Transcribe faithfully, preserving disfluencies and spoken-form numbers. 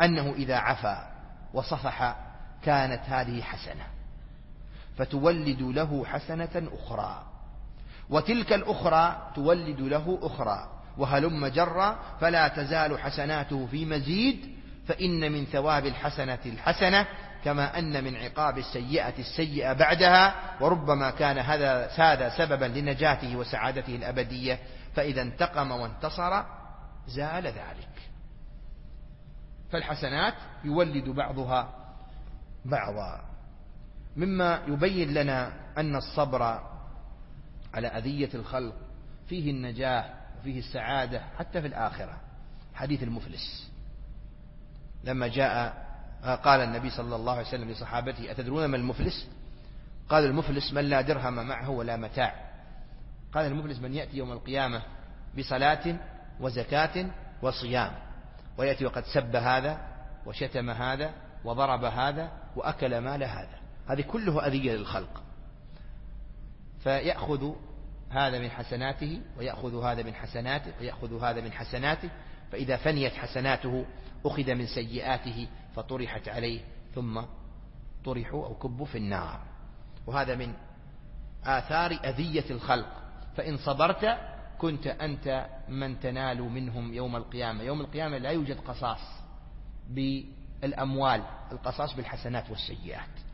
أنه إذا عفا وصفح كانت هذه حسنة فتولد له حسنة أخرى، وتلك الأخرى تولد له أخرى، وهلم جرا، فلا تزال حسناته في مزيد، فإن من ثواب الحسنة الحسنة، كما أن من عقاب السيئة السيئة بعدها، وربما كان هذا هذا سببا لنجاته وسعادته الأبدية، فإذا انتقم وانتصر زال ذلك. فالحسنات يولد بعضها بعضا. مما يبين لنا أن الصبر على أذية الخلق فيه النجاة وفيه السعادة حتى في الآخرة. حديث المفلس لما جاء قال النبي صلى الله عليه وسلم لصحابته: أتدرون ما المفلس؟ قال: المفلس من لا درهم معه ولا متاع. قال: المفلس من يأتي يوم القيامة بصلاة وزكاة وصيام، ويأتي وقد سب هذا وشتم هذا وضرب هذا وأكل مال هذا. هذه كله أذية للخلق، فيأخذ هذا من حسناته ويأخذ هذا من حسناته ويأخذ هذا من حسناته، فإذا فنيت حسناته أخذ من سيئاته فطرحت عليه ثم طرحوا أو كبوا في النار. وهذا من آثار أذية الخلق. فإن صبرت كنت أنت من تنال منهم يوم القيامة. يوم القيامة لا يوجد قصاص بالأموال، القصاص بالحسنات والسيئات.